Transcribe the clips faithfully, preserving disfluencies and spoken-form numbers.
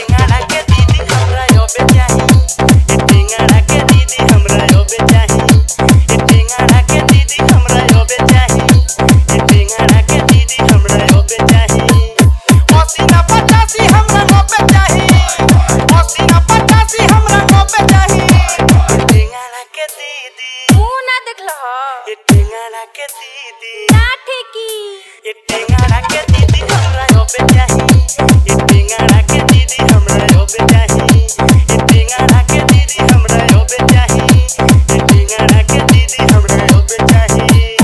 टेंगड़ा के दीदी हमरा योबे चाही ए टेंगड़ा के दीदी हमरा योबे चाही ए टेंगड़ा के दीदी हमरा योबे चाही ए टेंगड़ा के दीदी हमरा योबे चाही मसीना पचासी हमरा योबे चाही मसीना पचासी हमरा योबे चाही ए टेंगड़ा के दीदी मुंह ना देखला ए टेंगड़ा के दीदी ना ठेकी ए टेंगड़ा के दीदी हमरा योबे चाही ए टेंगड़ा के दीदी हमरा योबे चाही ए टेंगड़ा के दीदी हमरा योबे चाही ए टेंगड़ा के दीदी हमरा योबे चाही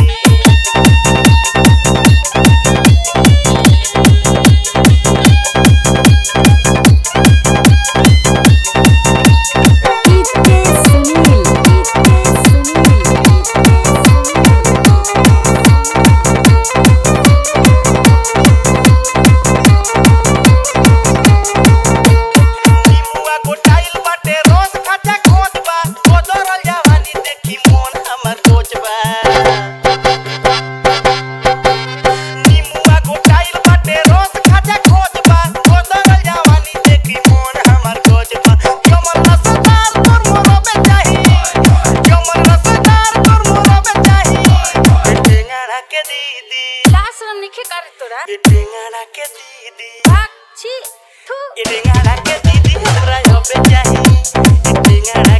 निमुआ गोटाइल बाटे रोज खाजा खोज बा गोदरल जवानी देखी मोन हमर सोच बा निमुआ गोटाइल बाटे रोज खाजा खोज बा गोदरल जवानी देखी मोन हमर सोच बा कमर रसदार तोर मोरबे चाही कमर रसदार तोर मोरबे चाही ए टेंगड़ा के दीदी लाश रम निखे कर तोरा ए टेंगड़ा के दीदी भाग छी थू ए टेंगड़ा के दीदी हमरा योबे चाही ए टेंगड़ा